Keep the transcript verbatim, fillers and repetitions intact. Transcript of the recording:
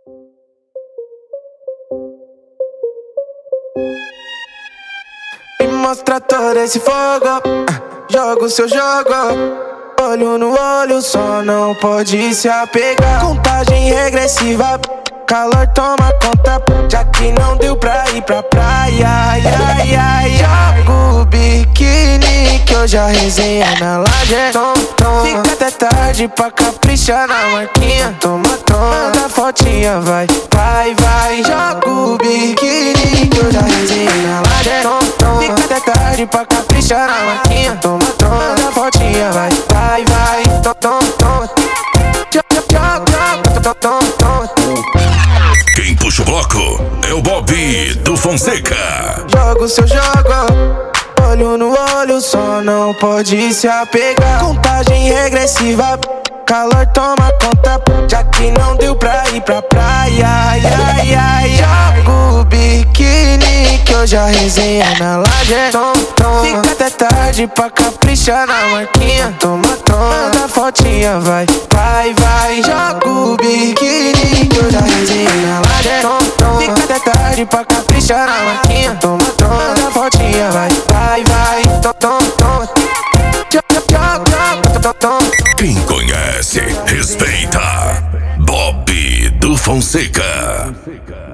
Me mostra todo esse fogo, joga o seu jogo. Olho no olho, só não pode se apegar. Contagem regressiva, calor toma conta, já que não deu pra ir pra praia. Ai, ai, ai, joga o biquíni que hoje a resenha na laje. Tom, tom. Fica até tarde pra caprichar na marquinha. Toma, toma, manda fotinha, vai, vai, vai. Joga o biquíni que hoje a resenha na laje. Tom, tom. Fica até tarde pra caprichar na marquinha. Toma, toma, manda fotinha, vai, vai, vai. Tom, tom, tom. Joga, joga, tom, tom, tom. Quem puxa o bloco é o Bob do Fonseca. Joga o seu jogo, olho no olho, só não pode se apegar. Contagem regressiva, calor toma conta, já que não deu pra ir pra praia. Ai, ai, ai, joga o biquíni que hoje a resenha na laje. Tom, tom. Fica até tarde pra caprichar na marquinha. Toma, toma, manda fotinha, vai, vai, vai. Joga o biquíni que hoje a resenha na laje. Tom, tom. Fica até tarde pra caprichar na marquinha. Toma, toma, manda fotinha, vai, vai, vai. Tom, tom, tom. Joga, joga, tom, tom. Quem conhece, respeita. Bob do Fonseca.